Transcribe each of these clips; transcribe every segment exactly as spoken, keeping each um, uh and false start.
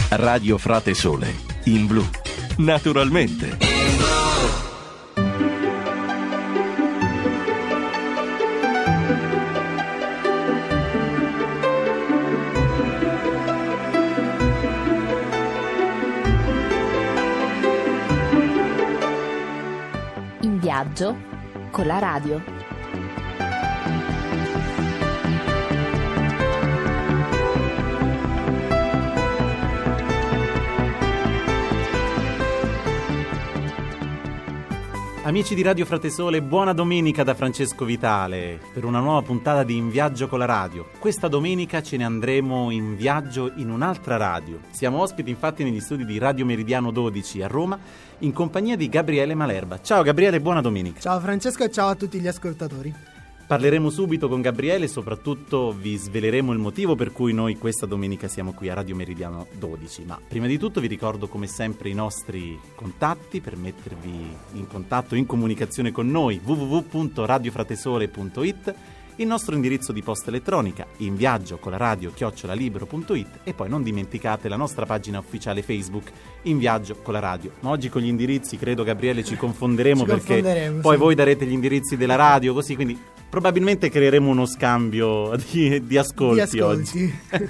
Radio Frate Sole, in blu, naturalmente. In viaggio con la radio. Amici di Radio Frate Sole, buona domenica da Francesco Vitale per una nuova puntata di In Viaggio con la radio. Questa domenica ce ne andremo in viaggio in un'altra radio. Siamo ospiti infatti negli studi di Radio Meridiano dodici a Roma in compagnia di Gabriele Malerba. Ciao Gabriele, buona domenica. Ciao Francesco e ciao a tutti gli ascoltatori. Parleremo subito con Gabriele e soprattutto vi sveleremo il motivo per cui noi questa domenica siamo qui a Radio Meridiano dodici. Ma prima di tutto vi ricordo come sempre i nostri contatti per mettervi in contatto, in comunicazione con noi: w w w punto radio fratesole punto i t, il nostro indirizzo di posta elettronica in viaggio con la radio chiocciola libero punto i t e poi non dimenticate la nostra pagina ufficiale Facebook In Viaggio con la radio. Ma oggi con gli indirizzi credo, Gabriele, ci confonderemo ci perché poi sì. voi darete gli indirizzi della radio, così quindi probabilmente creeremo uno scambio di, di ascolti, di ascolti. oggi.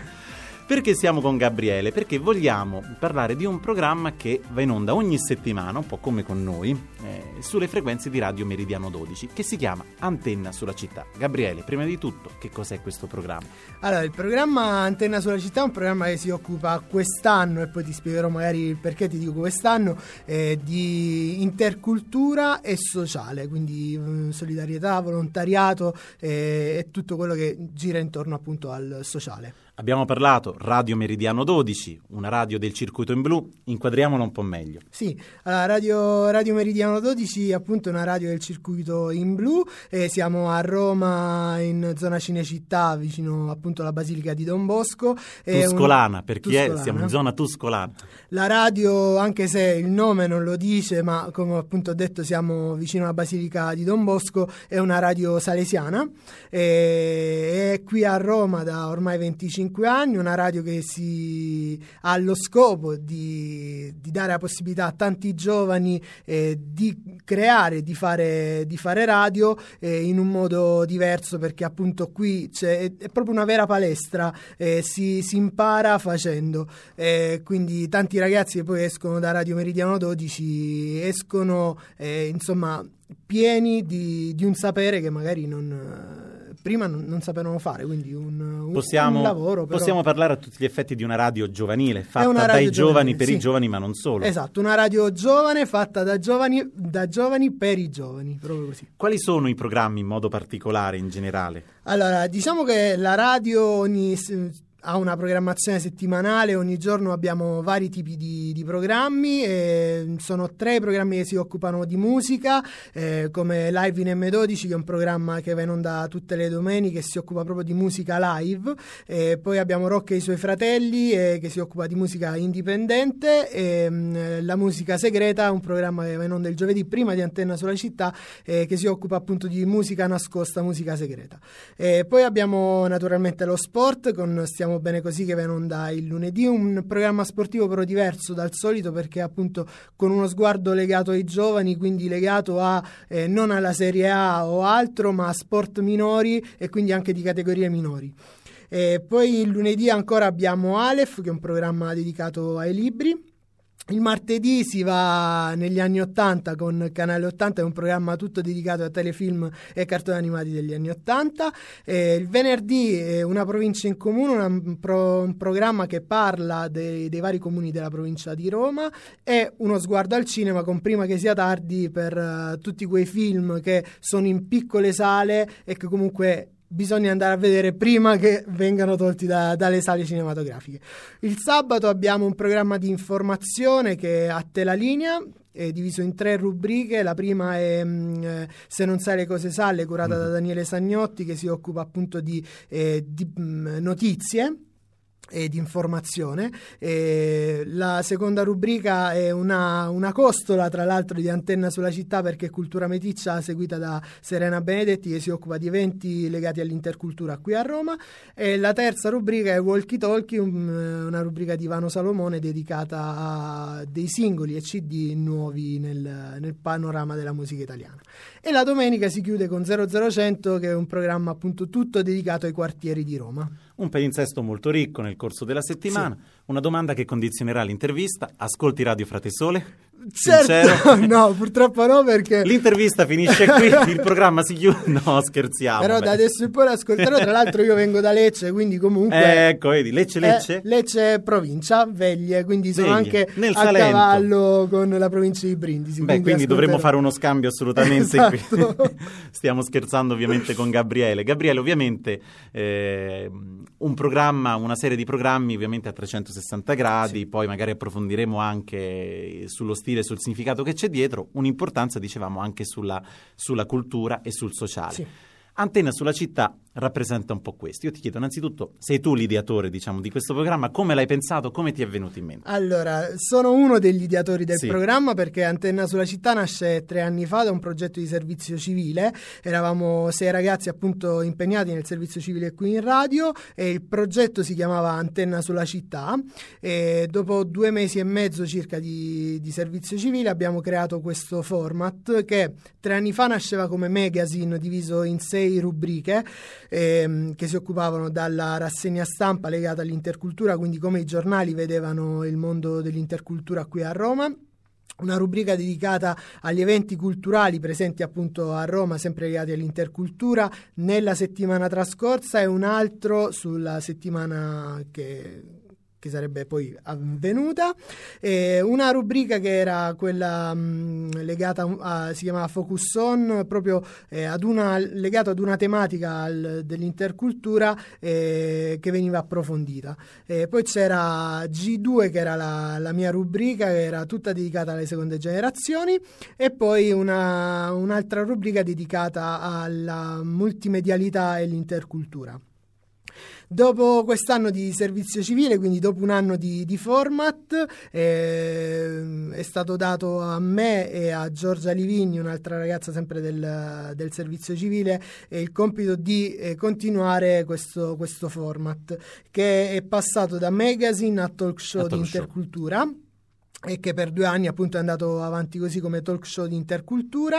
Perché siamo con Gabriele? Perché vogliamo parlare di un programma che va in onda ogni settimana, un po' come con noi, eh, sulle frequenze di Radio Meridiano dodici, che si chiama Antenna sulla città. Gabriele, prima di tutto, che cos'è questo programma? Allora, il programma Antenna sulla città è un programma che si occupa quest'anno, e poi ti spiegherò magari il perché ti dico quest'anno, eh, di intercultura e sociale, quindi eh, solidarietà, volontariato eh, e tutto quello che gira intorno appunto al sociale. Abbiamo parlato Radio Meridiano dodici, una radio del circuito in blu, inquadriamola un po' meglio. Sì, allora, radio, radio Meridiano dodici appunto è una radio del circuito in blu, e siamo a Roma in zona Cinecittà vicino appunto alla Basilica di Don Bosco. Tuscolana, un... per chi Tuscolana. è, siamo in zona Tuscolana. La radio, anche se il nome non lo dice, ma come appunto ho detto siamo vicino alla Basilica di Don Bosco, è una radio salesiana, e è qui a Roma da ormai venticinque anni, una radio che si ha lo scopo di, di dare la possibilità a tanti giovani eh, di creare, di fare, di fare radio eh, in un modo diverso, perché appunto qui c'è, è proprio una vera palestra, eh, si, si impara facendo, eh, quindi tanti ragazzi che poi escono da Radio Meridiano dodici escono eh, insomma pieni di, di un sapere che magari non prima non, non sapevano fare, quindi un, un, possiamo, un lavoro però... possiamo parlare a tutti gli effetti di una radio giovanile, fatta radio dai giovani giovanile, per sì. i giovani, ma non solo. Esatto, una radio giovane fatta da giovani, da giovani per i giovani, proprio così. Quali sono i programmi in modo particolare in generale? Allora, diciamo che la radio ogni... ha una programmazione settimanale, ogni giorno abbiamo vari tipi di, di programmi, e sono tre programmi che si occupano di musica, eh, come Live in emme dodici, che è un programma che va in onda tutte le domeniche, che si occupa proprio di musica live, e poi abbiamo Rock e i suoi fratelli, eh, che si occupa di musica indipendente, e mh, La musica segreta, un programma che va in onda il giovedì prima di Antenna sulla città, eh, che si occupa appunto di musica nascosta, musica segreta. E poi abbiamo naturalmente lo sport con Stiamo Bene Così, che va in onda il lunedì, un programma sportivo però diverso dal solito, perché appunto con uno sguardo legato ai giovani, quindi legato a eh, non alla Serie A o altro, ma a sport minori e quindi anche di categorie minori. E poi il lunedì ancora abbiamo Aleph, che è un programma dedicato ai libri. Il martedì si va negli anni ottanta con Canale ottanta, è un programma tutto dedicato a telefilm e cartoni animati degli anni ottanta. E il venerdì è Una provincia in comune, una, un, pro, un programma che parla dei, dei vari comuni della provincia di Roma, e Uno sguardo al cinema con Prima che sia tardi, per uh, tutti quei film che sono in piccole sale e che comunque bisogna andare a vedere prima che vengano tolti da, dalle sale cinematografiche. Il sabato abbiamo un programma di informazione che è A te la linea, è diviso in tre rubriche. La prima è mh, Se non sai le cose salle, curata mm. da Daniele Sagnotti, che si occupa appunto di, eh, di mh, notizie. e di informazione. E la seconda rubrica è una, una costola, tra l'altro, di Antenna sulla città, perché Cultura Meticcia, seguita da Serena Benedetti, che si occupa di eventi legati all'intercultura qui a Roma. E la terza rubrica è Walkie Talkie, un, una rubrica di Ivano Salomone dedicata a dei singoli e C D nuovi nel, nel panorama della musica italiana. E la domenica si chiude con zero zero cento, che è un programma appunto tutto dedicato ai quartieri di Roma. Un palinsesto molto ricco nel corso della settimana. Sì. Una domanda che condizionerà l'intervista: ascolti Radio Frate Sole? Certo, no, purtroppo no, perché l'intervista finisce qui, il programma si chiude. No, scherziamo. Però beh. Da adesso in poi l'ascolterò. Tra l'altro io vengo da Lecce, quindi comunque eh, ecco, vedi, Lecce Lecce? Eh, Lecce provincia, Veglie, quindi sono Veglie, anche nel a Salento. Cavallo con la provincia di Brindisi. Beh, quindi, quindi dovremmo fare uno scambio assolutamente. Esatto. Qui. Stiamo scherzando ovviamente con Gabriele. Gabriele, ovviamente eh, un programma, una serie di programmi ovviamente a trecentosessanta gradi, sì. Poi magari approfondiremo anche sullo stile, sul significato che c'è dietro, un'importanza, dicevamo, anche sulla, sulla cultura e sul sociale. Sì. Antenna sulla città rappresenta un po' questo. Io ti chiedo innanzitutto, sei tu l'ideatore, diciamo, di questo programma, come l'hai pensato, come ti è venuto in mente? Allora, sono uno degli ideatori del sì. programma, perché Antenna sulla città nasce tre anni fa da un progetto di servizio civile. Eravamo sei ragazzi appunto impegnati nel servizio civile qui in radio, e il progetto si chiamava Antenna sulla città, e dopo due mesi e mezzo circa di, di servizio civile abbiamo creato questo format, che tre anni fa nasceva come magazine diviso in sei rubriche ehm, che si occupavano dalla rassegna stampa legata all'intercultura, quindi come i giornali vedevano il mondo dell'intercultura qui a Roma. Una rubrica dedicata agli eventi culturali presenti appunto a Roma, sempre legati all'intercultura nella settimana trascorsa, e un altro sulla settimana che... che sarebbe poi avvenuta, e una rubrica che era quella mh, legata a, si chiamava Focus On, proprio eh, ad una, legato ad una tematica al, dell'intercultura eh, che veniva approfondita. E poi c'era G due, che era la, la mia rubrica, che era tutta dedicata alle seconde generazioni, e poi una, un'altra rubrica dedicata alla multimedialità e l'intercultura. Dopo quest'anno di servizio civile, quindi dopo un anno di, di format, eh, è stato dato a me e a Giorgia Livigni, un'altra ragazza sempre del, del servizio civile, eh, il compito di eh, continuare questo, questo format, che è passato da magazine a talk show a talk di intercultura. Show. E che per due anni appunto è andato avanti così come talk show di intercultura,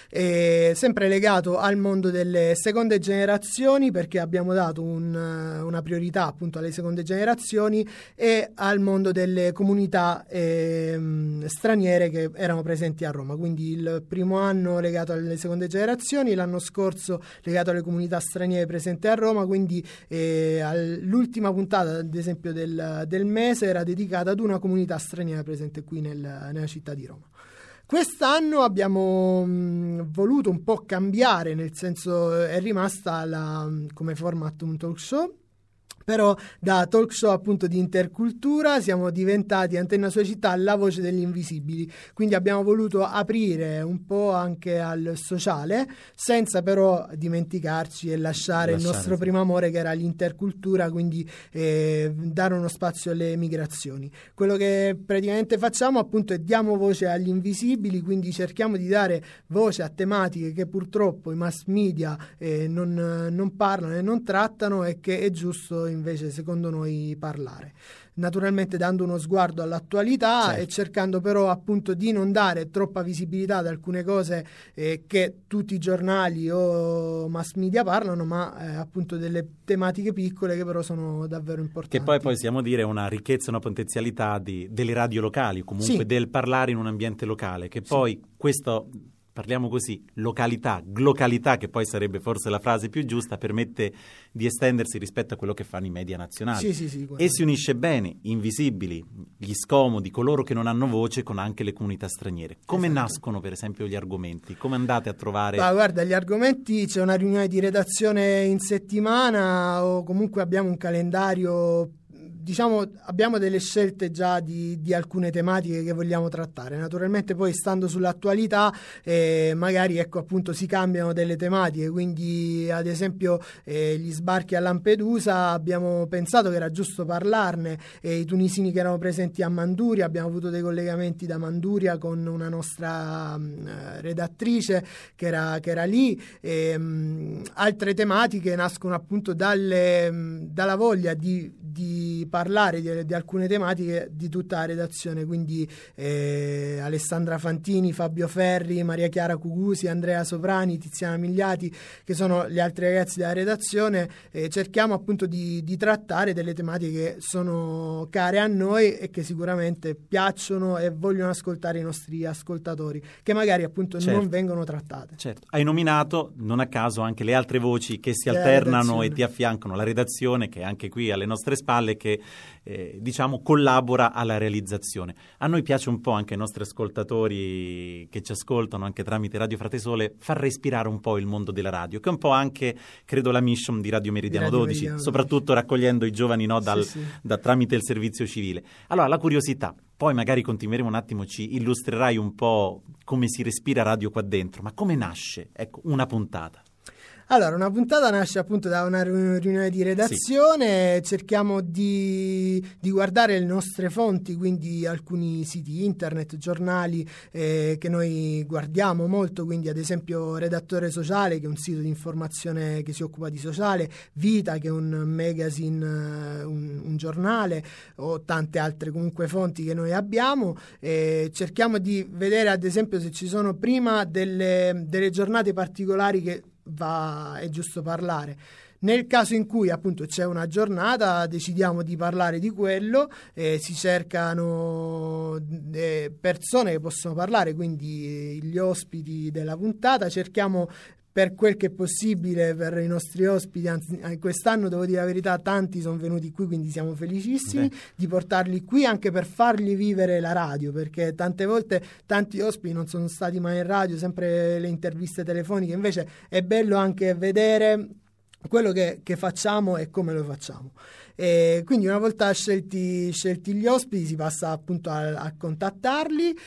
eh, sempre legato al mondo delle seconde generazioni, perché abbiamo dato un, una priorità appunto alle seconde generazioni e al mondo delle comunità eh, straniere che erano presenti a Roma. Quindi il primo anno legato alle seconde generazioni, l'anno scorso legato alle comunità straniere presenti a Roma, quindi eh, l'ultima puntata ad esempio del, del mese era dedicata ad una comunità straniera presente qui nel, nella città di Roma. Quest'anno abbiamo mh, voluto un po' cambiare, nel senso è rimasta la, come format un talk show, però da talk show appunto di intercultura siamo diventati Antenna sulla città, la voce degli invisibili, quindi abbiamo voluto aprire un po' anche al sociale, senza però dimenticarci e lasciare, lasciare il nostro sì. primo amore, che era l'intercultura, quindi eh, dare uno spazio alle migrazioni. Quello che praticamente facciamo appunto è diamo voce agli invisibili, quindi cerchiamo di dare voce a tematiche che purtroppo i mass media eh, non, non parlano e non trattano, e che è giusto invece secondo noi parlare, naturalmente dando uno sguardo all'attualità, certo. e cercando però appunto di non dare troppa visibilità ad alcune cose eh, che tutti i giornali o mass media parlano, ma eh, appunto delle tematiche piccole che però sono davvero importanti. Che poi possiamo dire una ricchezza, una potenzialità di, delle radio locali, comunque sì. del parlare in un ambiente locale, che poi sì. questo... parliamo così, località, glocalità, che poi sarebbe forse la frase più giusta, permette di estendersi rispetto a quello che fanno i media nazionali. Sì, sì, sì, e si unisce bene, invisibili, gli scomodi, coloro che non hanno voce, con anche le comunità straniere. Come esatto. nascono per esempio gli argomenti? Come andate a trovare? Ma guarda, gli argomenti, c'è una riunione di redazione in settimana, o comunque abbiamo un calendario diciamo abbiamo delle scelte già di, di alcune tematiche che vogliamo trattare. Naturalmente poi, stando sull'attualità, eh, magari ecco appunto si cambiano delle tematiche, quindi ad esempio eh, gli sbarchi a Lampedusa abbiamo pensato che era giusto parlarne, e i tunisini che erano presenti a Manduria, abbiamo avuto dei collegamenti da Manduria con una nostra mh, redattrice che era, che era lì, e mh, altre tematiche nascono appunto dalle, mh, dalla voglia di, di parlare di, di alcune tematiche di tutta la redazione, quindi eh, Alessandra Fantini, Fabio Ferri, Maria Chiara Cugusi, Andrea Soprani, Tiziana Migliati, che sono gli altri ragazzi della redazione. Eh, cerchiamo appunto di, di trattare delle tematiche che sono care a noi e che sicuramente piacciono e vogliono ascoltare i nostri ascoltatori, che magari appunto certo. non vengono trattate. Certo. Hai nominato non a caso anche le altre voci che si La alternano redazione. e ti affiancano, la redazione che è anche qui alle nostre spalle, che eh, diciamo collabora alla realizzazione. A noi piace un po', anche ai nostri ascoltatori che ci ascoltano anche tramite Radio Fratesole, far respirare un po' il mondo della radio, che è un po' anche, credo, la mission di Radio Meridiano Radio dodici, Meridiano soprattutto raccogliendo i giovani, no, dal, Sì, sì. da, tramite il servizio civile. Allora, la curiosità, poi magari continueremo un attimo, ci illustrerai un po' come si respira radio qua dentro, ma come nasce, ecco, una puntata? Allora, una puntata nasce appunto da una riunione di redazione, sì. Cerchiamo di, di guardare le nostre fonti, quindi alcuni siti internet, giornali eh, che noi guardiamo molto, quindi ad esempio Redattore Sociale, che è un sito di informazione che si occupa di sociale, Vita, che è un magazine, un, un giornale, o tante altre comunque fonti che noi abbiamo. Eh, cerchiamo di vedere ad esempio se ci sono prima delle, delle giornate particolari che va è giusto parlare. Nel caso in cui appunto c'è una giornata, decidiamo di parlare di quello, eh, si cercano eh, persone che possono parlare, quindi gli ospiti della puntata. Cerchiamo, per quel che è possibile, per i nostri ospiti, anzi quest'anno devo dire la verità, tanti sono venuti qui, quindi siamo felicissimi Beh. di portarli qui, anche per fargli vivere la radio, perché tante volte tanti ospiti non sono stati mai in radio, sempre le interviste telefoniche. Invece è bello anche vedere quello che, che facciamo e come lo facciamo. E quindi una volta scelti, scelti gli ospiti si passa appunto a, a contattarli,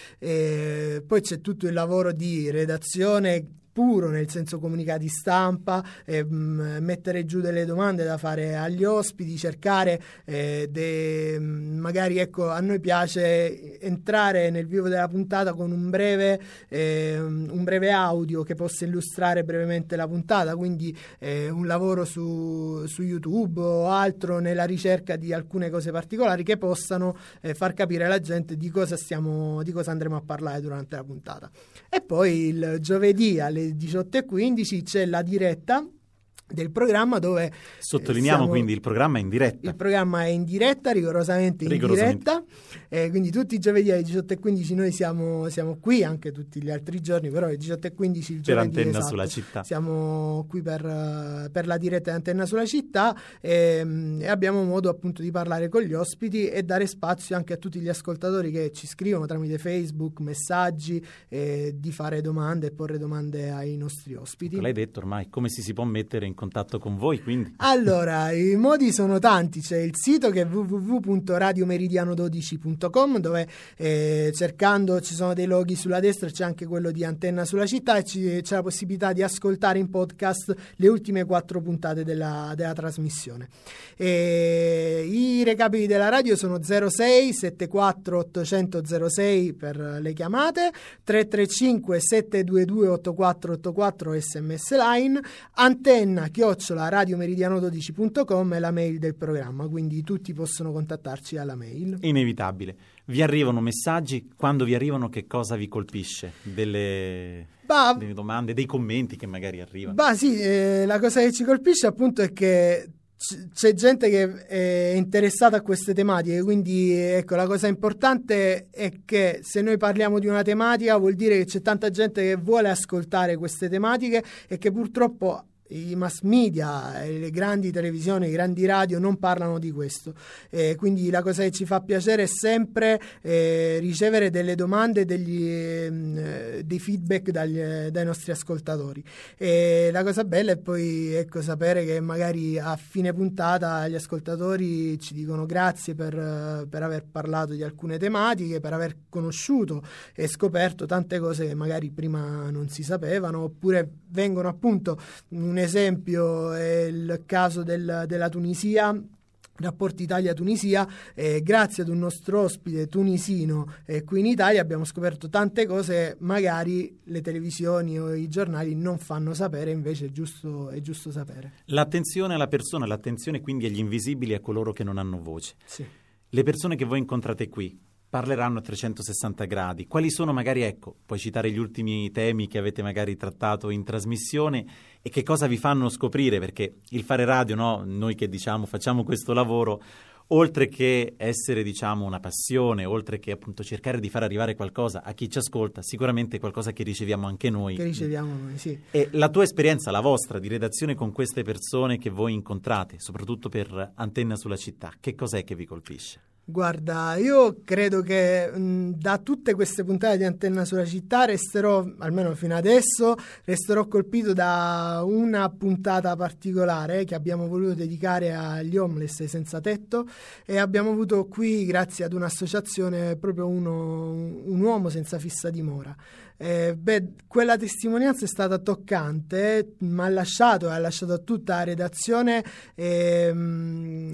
e poi c'è tutto il lavoro di redazione puro, nel senso comunicati stampa, eh, mh, mettere giù delle domande da fare agli ospiti, cercare eh, de, magari ecco a noi piace entrare nel vivo della puntata con un breve eh, un breve audio che possa illustrare brevemente la puntata, quindi eh, un lavoro su, su YouTube o altro nella ricerca di alcune cose particolari che possano eh, far capire alla gente di cosa stiamo di cosa andremo a parlare durante la puntata. E poi il giovedì alle diciotto e quindici c'è la diretta del programma, dove sottolineiamo siamo, quindi il programma è in diretta. Il programma è in diretta, rigorosamente in rigorosamente. diretta, eh, quindi tutti i giovedì alle diciotto e quindici noi siamo, siamo qui, anche tutti gli altri giorni, però alle diciotto e quindici il per giovedì, Antenna esatto, sulla città. Siamo qui per, per la diretta di Antenna sulla città, e, e abbiamo modo appunto di parlare con gli ospiti e dare spazio anche a tutti gli ascoltatori che ci scrivono tramite Facebook, messaggi, eh, di fare domande e porre domande ai nostri ospiti. L'hai detto ormai, come si si può mettere in contatto con voi, quindi? Allora, i modi sono tanti. C'è il sito che è w w w punto radio meridiano dodici punto com, dove eh, cercando ci sono dei loghi sulla destra, c'è anche quello di Antenna sulla città, e ci, c'è la possibilità di ascoltare in podcast le ultime quattro puntate della, della trasmissione. E i recapiti della radio sono zero sei sette quattro ottocento zero sei per le chiamate, tre tre cinque sette due due otto quattro otto quattro sms line, antenna chiocciola radio meridiano dodici punto com è la mail del programma, quindi tutti possono contattarci alla mail. Inevitabile. Vi arrivano messaggi, quando vi arrivano che cosa vi colpisce? Delle, bah, delle domande, dei commenti che magari arrivano? Bah sì, eh, la cosa che ci colpisce appunto è che c'è gente che è interessata a queste tematiche, quindi ecco, la cosa importante è che se noi parliamo di una tematica vuol dire che c'è tanta gente che vuole ascoltare queste tematiche e che purtroppo i mass media, le grandi televisioni, i grandi radio non parlano di questo, eh, quindi la cosa che ci fa piacere è sempre eh, ricevere delle domande, degli, eh, dei feedback dagli, dai nostri ascoltatori. E la cosa bella è poi, ecco, sapere che magari a fine puntata gli ascoltatori ci dicono grazie per, per aver parlato di alcune tematiche, per aver conosciuto e scoperto tante cose che magari prima non si sapevano, oppure vengono appunto, un esempio è il caso del, della Tunisia, rapporti Italia-Tunisia, eh, grazie ad un nostro ospite tunisino eh, qui in Italia abbiamo scoperto tante cose magari le televisioni o i giornali non fanno sapere, invece è giusto, è giusto sapere. L'attenzione alla persona, l'attenzione quindi agli invisibili e a coloro che non hanno voce. Sì. Le persone che voi incontrate qui parleranno a trecentosessanta gradi. Quali sono magari, ecco, puoi citare gli ultimi temi che avete magari trattato in trasmissione e che cosa vi fanno scoprire? Perché il fare radio, no, noi che diciamo facciamo questo lavoro, oltre che essere, diciamo, una passione, oltre che appunto cercare di far arrivare qualcosa a chi ci ascolta, sicuramente è qualcosa che riceviamo anche noi. Che riceviamo noi, sì. E la tua esperienza, la vostra, di redazione con queste persone che voi incontrate, soprattutto per Antenna sulla città, che cos'è che vi colpisce? Guarda, io credo che mh, da tutte queste puntate di Antenna sulla città resterò, almeno fino adesso, resterò colpito da una puntata particolare che abbiamo voluto dedicare agli homeless, ai senza tetto, e abbiamo avuto qui, grazie ad un'associazione, proprio uno, un uomo senza fissa dimora. Eh, beh, quella testimonianza è stata toccante, mi ha lasciato e ha lasciato a tutta la redazione eh, mh,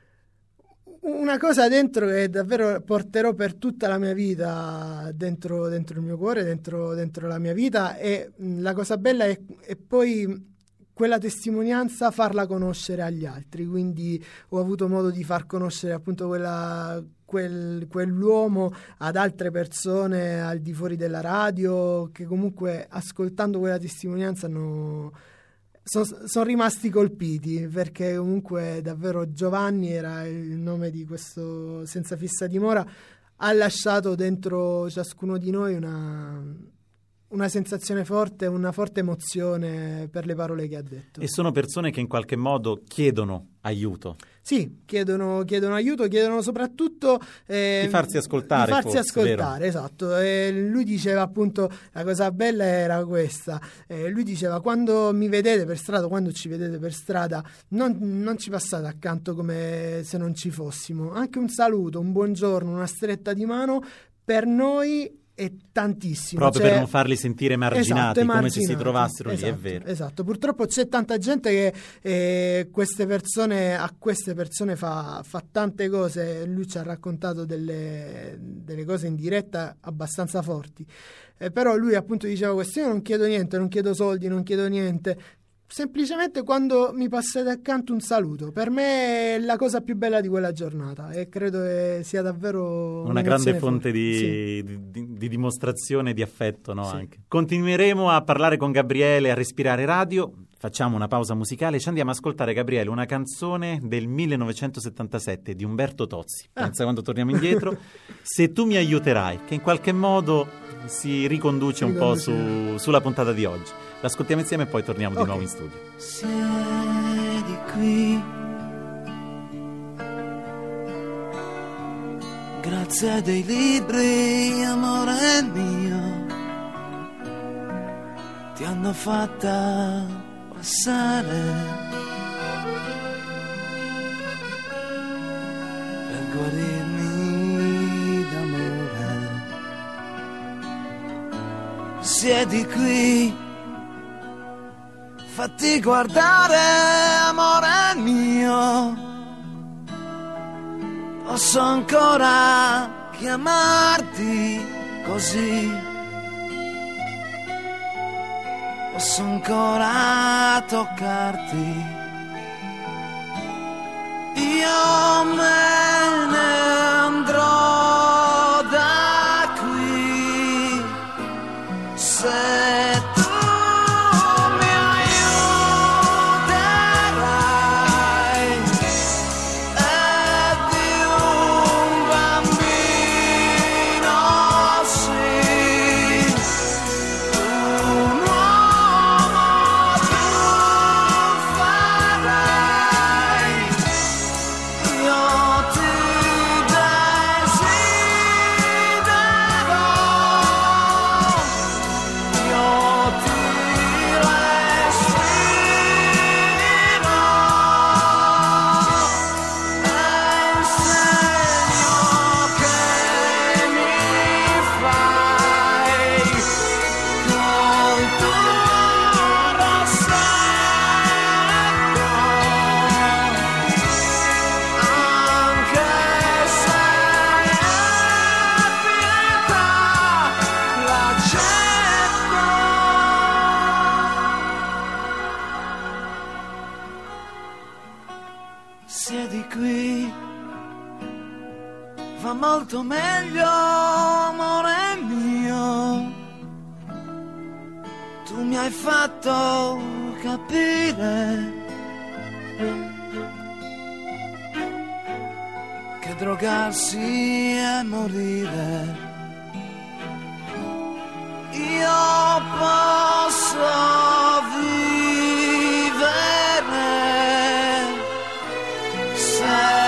una cosa dentro che davvero porterò per tutta la mia vita, dentro, dentro il mio cuore, dentro, dentro la mia vita, e mh, la cosa bella è, è poi quella testimonianza farla conoscere agli altri, quindi ho avuto modo di far conoscere appunto quella, quel, quell'uomo ad altre persone al di fuori della radio, che comunque ascoltando quella testimonianza hanno... Sono son rimasti colpiti, perché comunque davvero Giovanni era il nome di questo senza fissa dimora, ha lasciato dentro ciascuno di noi una, una sensazione forte, una forte emozione per le parole che ha detto. E sono persone che in qualche modo chiedono aiuto. Sì, chiedono, chiedono aiuto, chiedono soprattutto eh, di farsi ascoltare. Di farsi forse, ascoltare, vero? esatto. E lui diceva appunto, la cosa bella era questa, eh, lui diceva: quando mi vedete per strada, quando ci vedete per strada, non, non ci passate accanto come se non ci fossimo. Anche un saluto, un buongiorno, una stretta di mano per noi è tantissimo, proprio cioè, per non farli sentire emarginati, esatto, come se si trovassero esatto, lì, è vero. Esatto, purtroppo c'è tanta gente che eh, queste persone a queste persone fa, fa tante cose. Lui ci ha raccontato delle, delle cose in diretta abbastanza forti, eh, però lui appunto diceva questo: io non chiedo niente, non chiedo soldi, non chiedo niente, semplicemente quando mi passate accanto un saluto, per me è la cosa più bella di quella giornata, e credo che sia davvero una grande fonte forte. di, Sì. di, di, di dimostrazione di affetto, no? Sì. Anche. Continueremo a parlare con Gabriele, a respirare radio. Facciamo una pausa musicale, ci andiamo a ascoltare, Gabriele, una canzone del millenovecentosettantasette di Umberto Tozzi. Ah. Pensa, quando torniamo indietro, Se tu mi aiuterai, che in qualche modo si riconduce un po' su, sulla puntata di oggi. L'ascoltiamo insieme e poi torniamo di Okay. nuovo in studio. Siedi qui, grazie dei libri, amore mio, ti hanno fatta passare per guarirmi d'amore. Siedi qui, fatti guardare, amore mio, posso ancora chiamarti così, posso ancora toccarti, io me ne andrò da qui se tu mi aiuterai. È di un bambino, sì, un uomo, tu molto meglio, amore mio. Tu mi hai fatto capire che drogarsi è morire. Io posso vivere se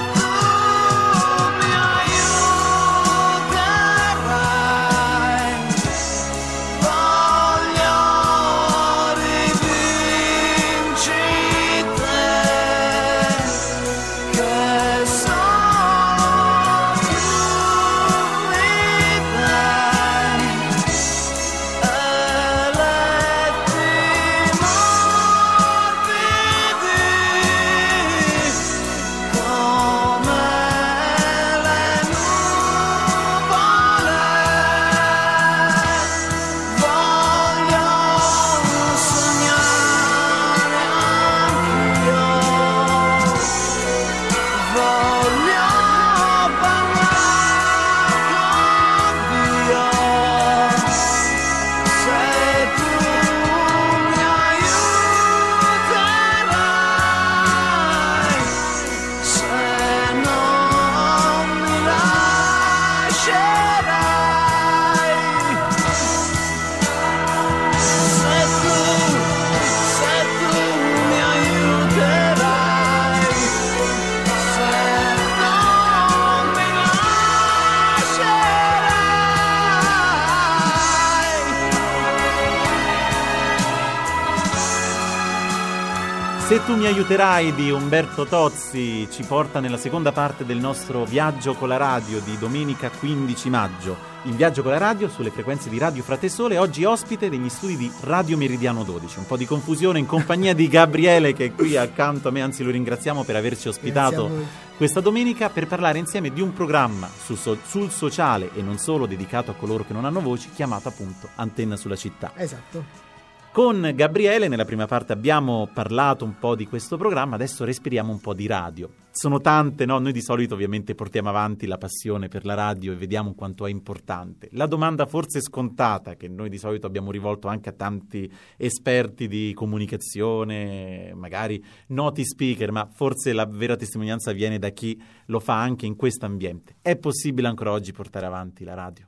Se tu mi aiuterai di Umberto Tozzi ci porta nella seconda parte del nostro viaggio con la radio di domenica quindici maggio. In viaggio con la radio sulle frequenze di Radio Fratesole, oggi ospite degli studi di Radio Meridiano dodici. Un po' di confusione in compagnia di Gabriele che è qui accanto a me, anzi lo ringraziamo per averci ospitato questa domenica per parlare insieme di un programma su so- sul sociale e non solo dedicato a coloro che non hanno voci, chiamato appunto Antenna sulla città. Esatto. Con Gabriele nella prima parte abbiamo parlato un po' di questo programma, adesso respiriamo un po' di radio. Sono tante, no? Noi di solito ovviamente portiamo avanti la passione per la radio e vediamo quanto è importante. La domanda forse scontata, che noi di solito abbiamo rivolto anche a tanti esperti di comunicazione, magari noti speaker, ma forse la vera testimonianza viene da chi lo fa anche in questo ambiente. È possibile ancora oggi portare avanti la radio?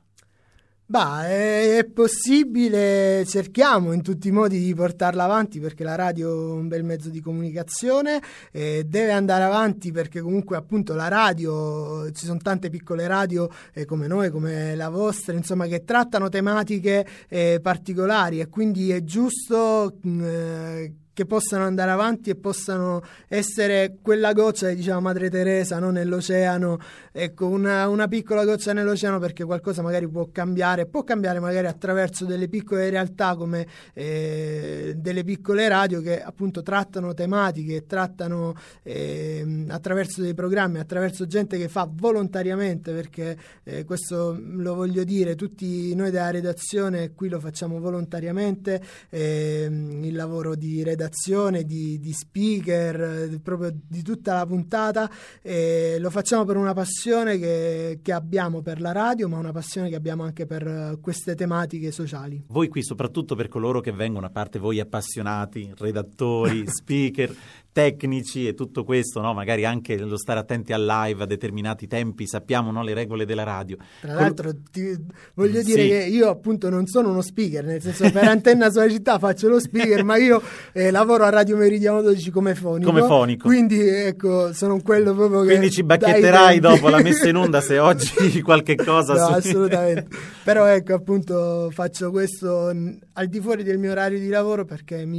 Bah, è, è possibile, cerchiamo in tutti i modi di portarla avanti perché la radio è un bel mezzo di comunicazione e deve andare avanti perché comunque appunto la radio, ci sono tante piccole radio eh, come noi, come la vostra, insomma, che trattano tematiche eh, particolari e quindi è giusto eh, che possano andare avanti e possano essere quella goccia che diceva Madre Teresa, no? Nell'oceano, ecco, una, una piccola goccia nell'oceano, perché qualcosa magari può cambiare, può cambiare magari attraverso delle piccole realtà come eh, delle piccole radio che appunto trattano tematiche, trattano eh, attraverso dei programmi, attraverso gente che fa volontariamente, perché eh, questo lo voglio dire, tutti noi della redazione qui lo facciamo volontariamente, eh, il lavoro di redazione Di, di speaker, proprio di tutta la puntata, e lo facciamo per una passione che, che abbiamo per la radio, ma una passione che abbiamo anche per queste tematiche sociali. Voi qui soprattutto per coloro che vengono, a parte voi appassionati, redattori, speaker, tecnici e tutto questo, no? Magari anche lo stare attenti al live a determinati tempi, sappiamo, no? Le regole della radio. Tra Col... l'altro ti voglio dire sì. che io appunto non sono uno speaker, nel senso per Antenna sulla città faccio lo speaker, ma io eh, lavoro a Radio Meridiano dodici come fonico. Come fonico. Quindi ecco, sono quello proprio che... Quindi ci bacchetterai dopo la messa in onda se oggi qualche cosa... No, su... assolutamente. Però ecco, appunto faccio questo al di fuori del mio orario di lavoro perché mi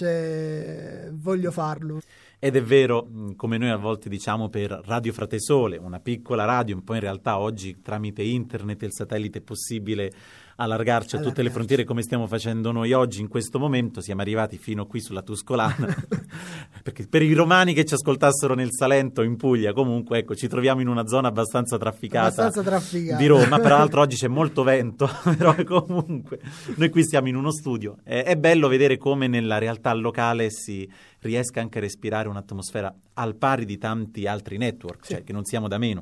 piace, voglio farlo. Ed è vero, come noi a volte diciamo per Radio Fratesole, una piccola radio, un po' in realtà oggi tramite internet e il satellite è possibile allargarci a tutte le frontiere come stiamo facendo noi oggi in questo momento. Siamo arrivati fino qui sulla Tuscolana perché per i romani che ci ascoltassero nel Salento o in Puglia comunque ecco ci troviamo in una zona abbastanza trafficata, abbastanza trafficata. di Roma. Peraltro oggi c'è molto vento però comunque noi qui siamo in uno studio. È, è bello vedere come nella realtà locale si riesca anche a respirare un'atmosfera al pari di tanti altri network, sì. Cioè che non siamo da meno.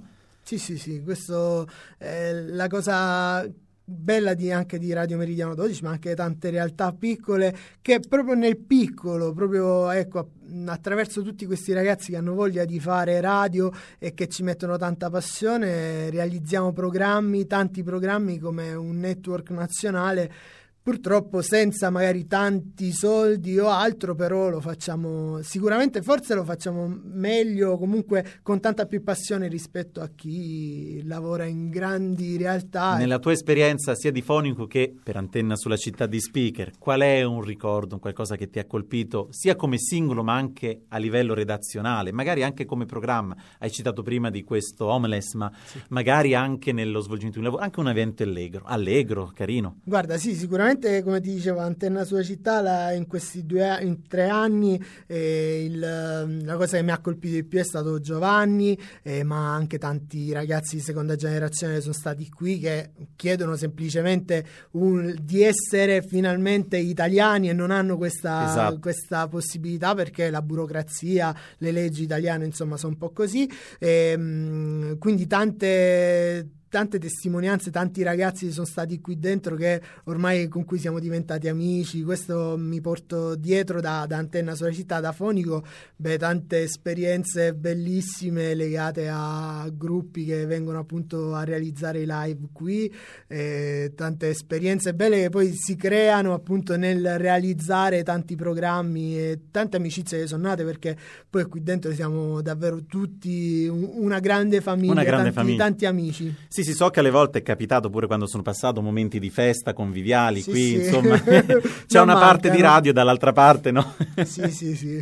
Sì, sì, sì, questo è la cosa bella di, anche di Radio Meridiano dodici, ma anche tante realtà piccole che proprio nel piccolo, proprio ecco, attraverso tutti questi ragazzi che hanno voglia di fare radio e che ci mettono tanta passione, realizziamo programmi, tanti programmi come un network nazionale. Purtroppo senza magari tanti soldi o altro, però lo facciamo sicuramente, forse lo facciamo meglio, comunque con tanta più passione rispetto a chi lavora in grandi realtà. Nella tua esperienza sia di fonico che per Antenna sulla città di speaker, qual è un ricordo, un qualcosa che ti ha colpito sia come singolo ma anche a livello redazionale, magari anche come programma? Hai citato prima di questo Homeless, ma sì, magari anche nello svolgimento di un lavoro, anche un evento allegro, allegro, carino. Guarda, sì, sicuramente come ti dicevo, Antenna sulla città la, in questi due in tre anni eh, il, la cosa che mi ha colpito di più è stato Giovanni, eh, ma anche tanti ragazzi di seconda generazione che sono stati qui, che chiedono semplicemente un, di essere finalmente italiani e non hanno questa, esatto, questa possibilità perché la burocrazia, le leggi italiane insomma sono un po' così, e, mh, quindi tante tante testimonianze, tanti ragazzi sono stati qui dentro che ormai con cui siamo diventati amici. Questo mi porto dietro da, da Antenna sulla città, da fonico, beh, tante esperienze bellissime legate a gruppi che vengono appunto a realizzare i live qui, eh, tante esperienze belle che poi si creano appunto nel realizzare tanti programmi e tante amicizie che sono nate, perché poi qui dentro siamo davvero tutti un, una grande famiglia, una grande tanti, famiglia. tanti amici. Sì, sì, so che alle volte è capitato pure quando sono passato momenti di festa conviviali, sì, qui sì. insomma c'è Non una manca, parte di no? radio e dall'altra parte no? Sì, sì, sì.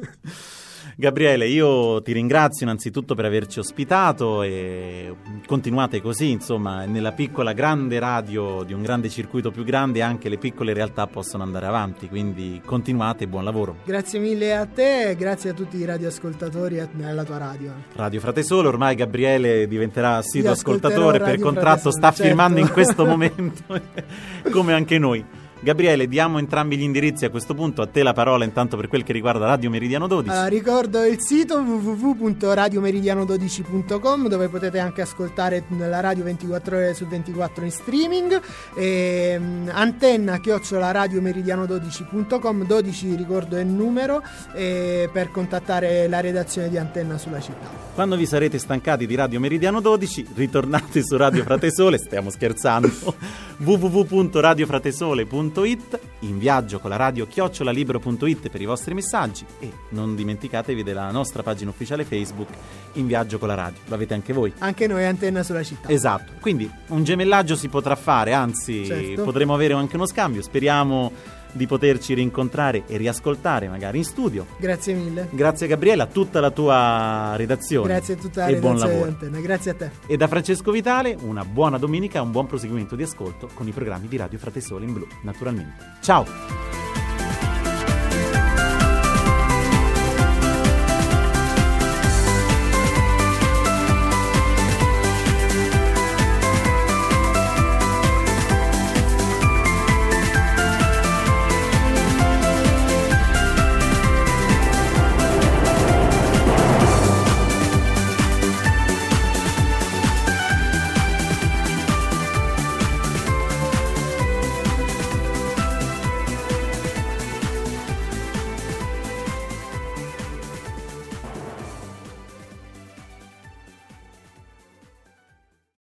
Gabriele, io ti ringrazio innanzitutto per averci ospitato e continuate così, insomma, nella piccola grande radio di un grande circuito più grande anche le piccole realtà possono andare avanti, quindi continuate e buon lavoro. Grazie mille a te e grazie a tutti i radioascoltatori e alla tua radio. Radio Fratesole, ormai Gabriele diventerà assiduo ascoltatore, per Radio contratto Fratesole, sta certo. firmando in questo momento come anche noi. Gabriele, diamo entrambi gli indirizzi a questo punto, a te la parola intanto per quel che riguarda Radio Meridiano dodici. Allora, ricordo il sito w w w punto radio meridiano dodici punto com, dove potete anche ascoltare la radio ventiquattro ore su ventiquattro in streaming, e, um, antenna chiocciola radio meridiano dodici punto com, dodici ricordo è il numero, e, per contattare la redazione di Antenna sulla città. Quando vi sarete stancati di Radio Meridiano dodici, ritornate su Radio Fratesole, stiamo scherzando, w w w punto radio fratesole punto it, in viaggio con la radio chiocciola libero punto it per i vostri messaggi, e non dimenticatevi della nostra pagina ufficiale Facebook In Viaggio con la Radio, lo avete anche voi. Anche noi Antenna sulla città. Esatto, quindi un gemellaggio si potrà fare, anzi certo, potremo avere anche uno scambio, speriamo di poterci rincontrare e riascoltare magari in studio. Grazie mille. Grazie Gabriele, a tutta la tua redazione. Grazie a tutta la e redazione buon di lavoro. Antenna, grazie a te. E da Francesco Vitale una buona domenica e un buon proseguimento di ascolto con i programmi di Radio Fratesole in blu, naturalmente. Ciao!